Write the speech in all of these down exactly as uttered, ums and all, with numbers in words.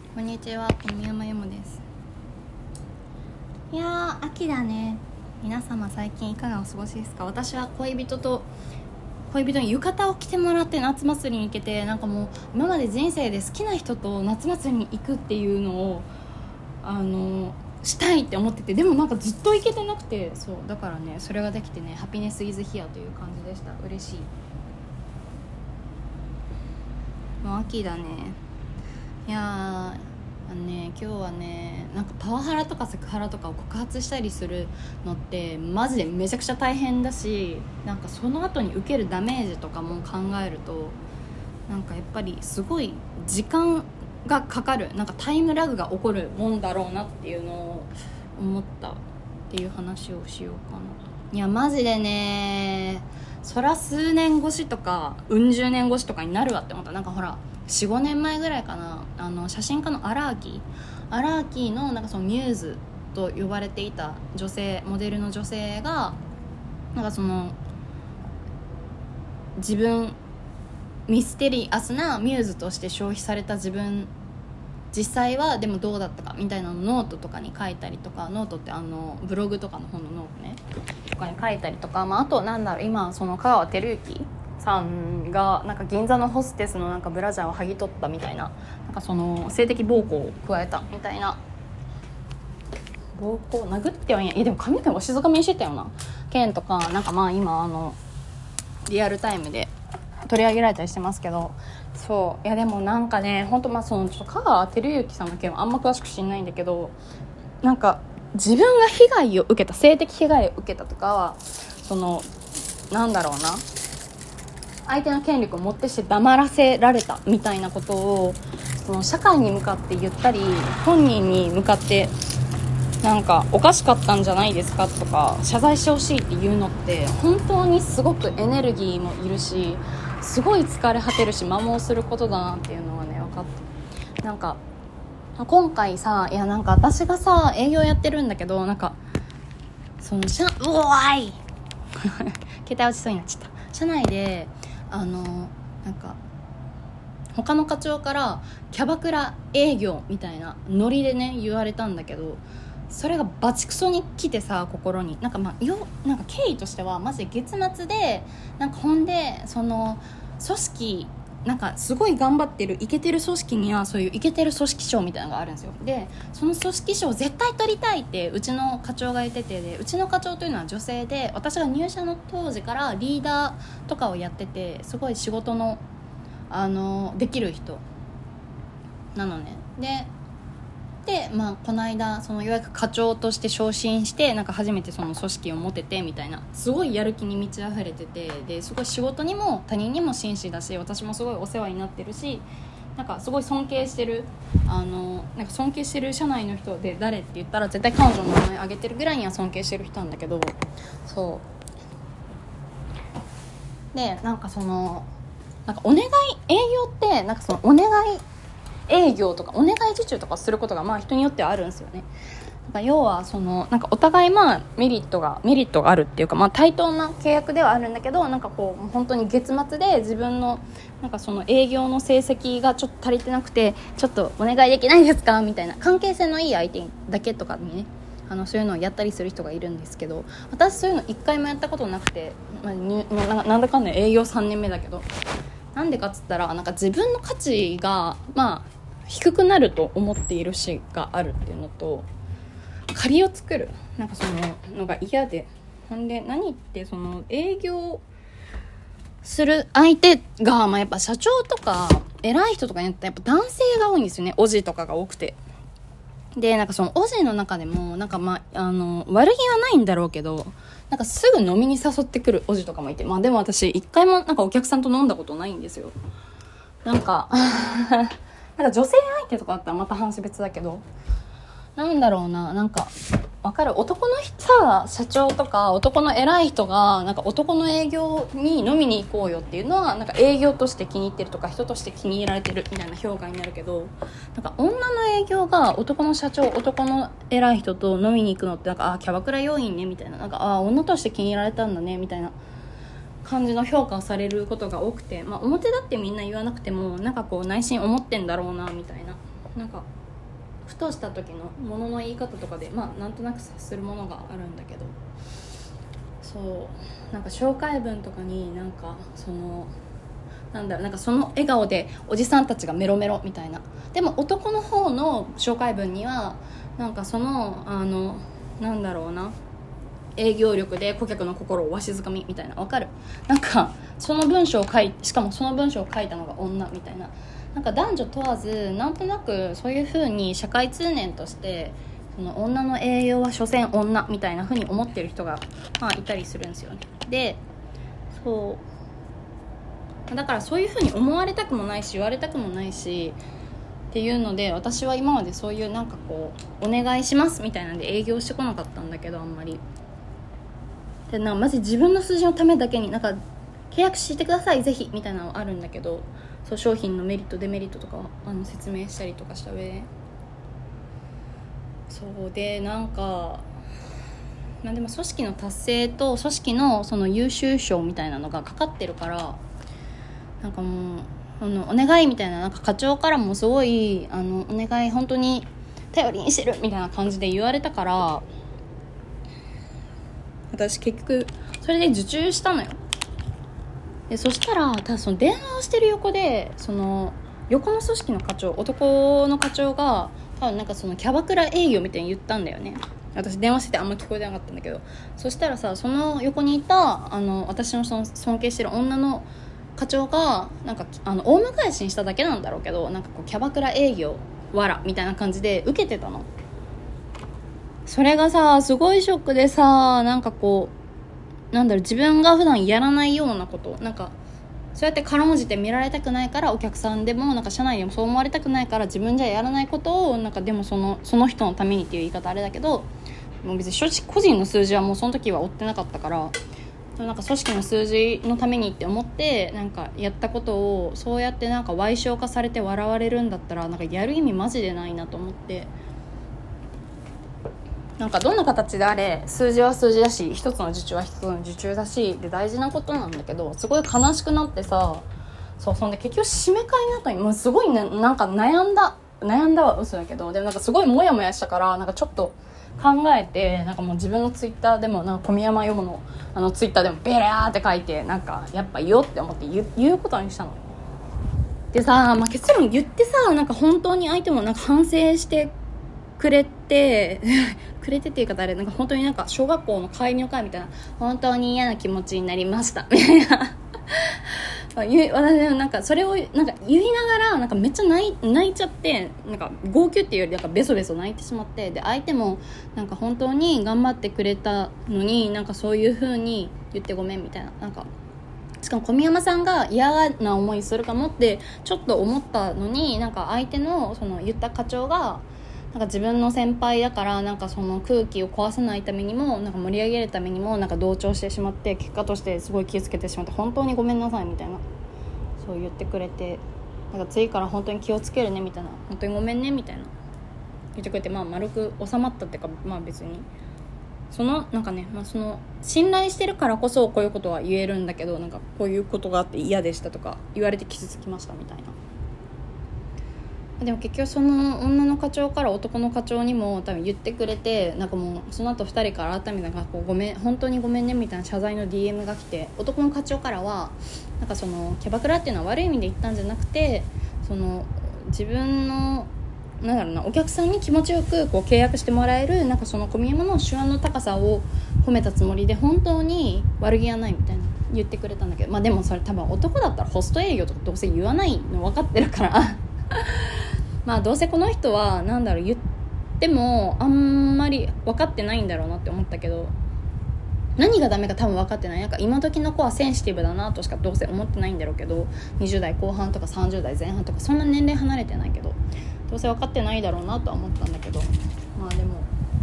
こんにちは、小宮山由もです。いやー、秋だね。皆様最近いかがお過ごしですか？私は恋人と恋人に浴衣を着てもらって夏祭りに行けて、なんかもう今まで人生で好きな人と夏祭りに行くっていうのをあのしたいって思ってて、でもなんかずっと行けてなくて、そうだからね、それができてね、ハピネスイズヒアという感じでした。嬉しい。もう秋だね。いやーあのね、今日はね、なんかパワハラとかセクハラとかを告発したりするのってマジでめちゃくちゃ大変だし、なんかその後に受けるダメージとかも考えると、なんかやっぱりすごい時間がかかる、なんかタイムラグが起こるもんだろうなっていうのを思ったっていう話をしようかな。いやマジでね、そら数年越しとかうん十年越しとかになるわって思った。なんかほら よん,ご 年前ぐらいかな、あの写真家のアラーキーアラーキーのなんかそのミューズと呼ばれていた女性、モデルの女性がなんかその自分ミステリアスなミューズとして消費された自分、実際はでもどうだったかみたいなのをノートとかに書いたりとか、ノートってあのブログとかの本のノートねとかに書いたりとか、まあ、あとなんだろう、今その香川照之さんがなんか銀座のホステスのなんかブラジャーを剥ぎ取ったみたいな、なんかその性的暴行を加えたみたいな、暴行殴ってはいない、いやでも髪の毛を静かめにしてたよな件とか、なんかまあ今あのリアルタイムで取り上げられたりしてますけど、そういやでもなんかね、本当まあそのちょっと香川照之さんの件はあんま詳しく知んないんだけど、なんか自分が被害を受けた、性的被害を受けたとか、そのなんだろうな、相手の権力をもってして黙らせられたみたいなことをその社会に向かって言ったり、本人に向かってなんかおかしかったんじゃないですかとか謝罪してほしいっていうのって本当にすごくエネルギーもいるし、すごい疲れ果てるし摩耗することだなっていうのはね分かった。なんか今回さ、いやなんか私がさ営業やってるんだけど、なんかその社うおーい携帯落ちそうになっちゃった。社内であのなんか他の課長からキャバクラ営業みたいなノリでね言われたんだけど、それがバチクソに来てさ、心になんかまあよなんか経緯としてはマジで月末でなんかほんでその組織なんかすごい頑張ってるイケてる組織にはそういうイケてる組織賞みたいなのがあるんですよ。でその組織賞絶対取りたいってうちの課長が言ってて、でうちの課長というのは女性で、私が入社の当時からリーダーとかをやってて、すごい仕事のあのできる人なのね。でで、まあ、この間そのようやく課長として昇進して、なんか初めてその組織を持ててみたいな、すごいやる気に満ち溢れてて、ですごい仕事にも他人にも真摯だし、私もすごいお世話になってるし、なんかすごい尊敬してるあのなんか尊敬してる社内の人で誰って言ったら絶対彼女の名前挙げてるぐらいには尊敬してる人なんだけど、そうでなんかそのなんかお願い営業ってなんかそのお願い営業とかお願い受注とかすることがまあ人によってはあるんですよね。なんか要はそのなんかお互いまあメリットがメリットがあるっていうか、まあ対等な契約ではあるんだけど、なんかこう本当に月末で自分のなんかその営業の成績がちょっと足りてなくて、ちょっとお願いできないですかみたいな、関係性のいい相手だけとかにね、あのそういうのをやったりする人がいるんですけど、私そういうの一回もやったことなくて、まあ、になんだかんだ営業さんねんめだけど、なんでかっつったらなんか自分の価値がまあ低くなると思っているしがあるっていうのと、借りを作るなんかそののが嫌で、ほんで何ってその営業する相手が、まあ、やっぱ社長とか偉い人とかによってやっぱ男性が多いんですよね。オジとかが多くて、でなんかそのオジの中でもなんかまああの悪気はないんだろうけど、なんかすぐ飲みに誘ってくるオジとかもいて、まあでも私一回もなんかお客さんと飲んだことないんですよ。なんかなんか女性相手とかだったらまた話別だけど、なんだろうな、なんかわかる、男のさ社長とか男の偉い人がなんか男の営業に飲みに行こうよっていうのはなんか営業として気に入ってるとか人として気に入られてるみたいな評価になるけど、なんか女の営業が男の社長男の偉い人と飲みに行くのってなんかあキャバクラ要員ねみたいな、なんかあ女として気に入られたんだねみたいな感じの評価をされることが多くて、まあ、表だってみんな言わなくてもなんかこう内心思ってんだろうなみたいな、なんかふとした時のものの言い方とかでまあなんとなく察するものがあるんだけど、そうなんか紹介文とかになんかそのなんだろう、なんかその笑顔でおじさんたちがメロメロみたいな、でも男の方の紹介文にはなんかそのあのなんだろうな、営業力で顧客の心をわしづかみみたいな、わかる？なんかその文章を書いしかもその文章を書いたのが女みたいな、なんか男女問わずなんとなくそういう風に社会通念としてその女の栄養は所詮女みたいな風に思ってる人が、まあ、いたりするんですよね。で、そうだからそういう風に思われたくもないし言われたくもないしっていうので、私は今までそういうなんかこうお願いしますみたいなんで営業してこなかったんだけど、あんまりでなんかまず自分の数字のためだけになんか契約してくださいぜひみたいなのはあるんだけど、そう商品のメリットデメリットとかあの説明したりとかした上で、そうでなんかまあでも組織の達成と組織のその優秀賞みたいなのがかかってるから、なんかもうあのお願いみたいな、なんか課長からもすごいあのお願い本当に頼りにしてるみたいな感じで言われたから、私結局それで受注したのよ。でそしたらただその電話をしてる横でその横の組織の課長、男の課長が多分なんかそのキャバクラ営業みたいに言ったんだよね。私電話しててあんま聞こえてなかったんだけど、そしたらさ、その横にいたあの私のその尊敬してる女の課長がなんかあの大迎えしにしただけなんだろうけど、なんかこうキャバクラ営業わらみたいな感じで受けてたの。それがさすごいショックでさ、なんかこうなんだろう、自分が普段やらないようなこと、なんかそうやって軽んじて見られたくないから、お客さんでもなんか社内でもそう思われたくないから自分じゃやらないことをなんかでもそのその人のためにっていう言い方あれだけど、もう別に正直個人の数字はもうその時は追ってなかったから、なんか組織の数字のためにって思ってなんかやったことをそうやってなんか歪償化されて笑われるんだったら、なんかやる意味マジでないなと思って、なんかどんな形であれ数字は数字だし、一つの受注は一つの受注だしで大事なことなんだけど、すごい悲しくなってさ、そうそんで結局締め替えの後にもうすごい、ね、なんか悩んだ悩んだは嘘だけど、でもなんかすごいモヤモヤしたから、なんかちょっと考えて、なんかもう自分のツイッターでもなんか小宮山よものあのツイッターでもベラーって書いて、なんかやっぱ言おうって思って 言, 言うことにしたのでさ、まあ、結論言ってさ、なんか本当に相手もなんか反省してくれてくれてっていう方あれ、なんか本当になんか小学校の帰りの会みたいな、本当に嫌な気持ちになりましたみたいな私なんかそれをなんか言いながらなんかめっちゃ泣い、泣いちゃって、なんか号泣っていうよりなんかベソベソ泣いてしまって、で相手もなんか本当に頑張ってくれたのになんかそういう風に言ってごめんみたいな、なんかしかも小宮山さんが嫌な思いするかもってちょっと思ったのに、なんか相手のその言った課長がなんか自分の先輩だからなんかその空気を壊さないためにもなんか盛り上げるためにもなんか同調してしまって、結果としてすごい気をつけてしまって本当にごめんなさいみたいな、そう言ってくれて、なんか次から本当に気をつけるねみたいな、本当にごめんねみたいな言ってくれて、まあ丸く収まったっていうか、まあ別にそのなんかね、まあ、その信頼してるからこそこういうことは言えるんだけど、なんかこういうことがあって嫌でしたとか言われて傷つきましたみたいな。でも結局その女の課長から男の課長にも多分言ってくれて、なんかもうその後ふたりから改めてなんかこうごめん本当にごめんねみたいな謝罪の ディーエム が来て、男の課長からはなんかそのキャバクラっていうのは悪い意味で言ったんじゃなくて、その自分のなんだろうな、お客さんに気持ちよくこう契約してもらえるなんかその小宮山の手腕の高さを褒めたつもりで本当に悪気はないみたいな言ってくれたんだけど、まあでもそれ多分男だったらホスト営業とかどうせ言わないの分かってるからまあどうせこの人はなんだろう言ってもあんまり分かってないんだろうなって思ったけど、何がダメか多分分かってない。なんか今時の子はセンシティブだなとしかどうせ思ってないんだろうけど、にじゅう代後半とかさんじゅう代前半とかそんな年齢離れてないけどどうせ分かってないだろうなとは思ったんだけど、まあでも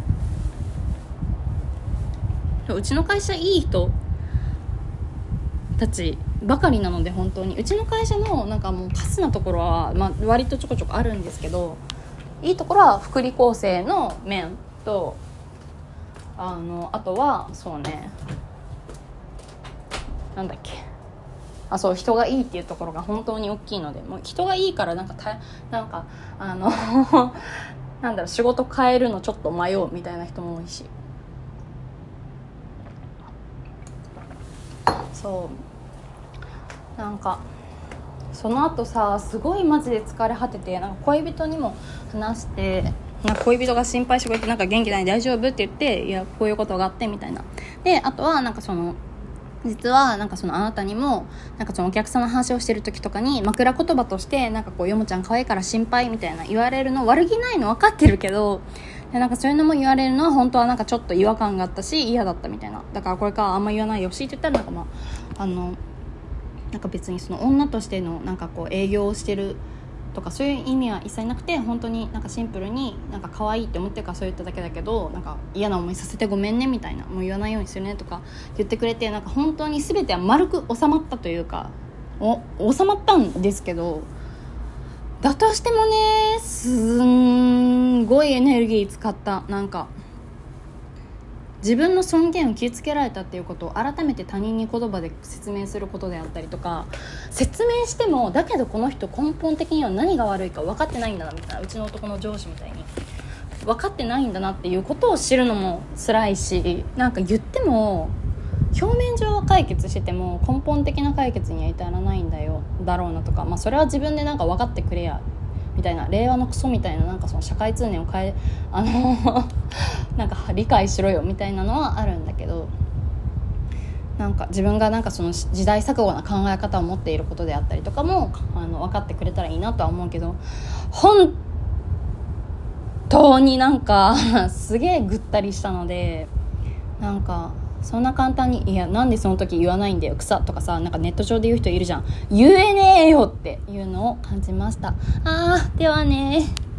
うちの会社いい人たちばかりなので、本当にうちの会社のなんかもうカスなところは、まあ、割とちょこちょこあるんですけど、いいところは福利厚生の面と、あのあとはそうねなんだっけあそう人がいいっていうところが本当に大きいので、もう人がいいからなんかたなんかあのなんだろう仕事変えるのちょっと迷うみたいな人も多いし、そうなんかその後さすごいマジで疲れ果てて、なんか恋人にも話して、なんか恋人が心配してくれて、なんか元気ない大丈夫って言って、いやこういうことがあってみたいな。であとはなんかその実はなんかそのあなたにもなんかそのお客さんの話をしてる時とかに枕言葉としてなんかこうよもちゃん可愛いから心配みたいな言われるの悪気ないの分かってるけど、でなんかそういうのも言われるのは本当はなんかちょっと違和感があったし嫌だったみたいな。だからこれからあんま言わないよしって言ったらなんかまああのなんか別にその女としてのなんかこう営業をしてるとかそういう意味は一切なくて、本当になんかシンプルになんか可愛いって思ってるからそう言っただけだけど、なんか嫌な思いさせてごめんねみたいな、もう言わないようにするねとか言ってくれて、なんか本当に全ては丸く収まったというかお収まったんですけど、だとしてもねすんごいエネルギー使った。なんか自分の尊厳を傷つけられたっていうことを改めて他人に言葉で説明することであったりとか、説明してもだけどこの人根本的には何が悪いか分かってないんだなみたいな、うちの男の上司みたいに分かってないんだなっていうことを知るのも辛いし、なんか言っても表面上は解決してても根本的な解決には至らないんだよだろうなとか、まあそれは自分でなんか分かってくれやみたいな、令和のクソみたいな、なんかその社会通念を変えあのなんか理解しろよみたいなのはあるんだけど、なんか自分がなんかその時代錯誤な考え方を持っていることであったりとかもあの分かってくれたらいいなとは思うけど、本当になんかすげえぐったりしたので、なんかそんな簡単にいやなんでその時言わないんだよ草とかさ、なんかネット上で言う人いるじゃん、言えねえよっていうのを感じました。あーではね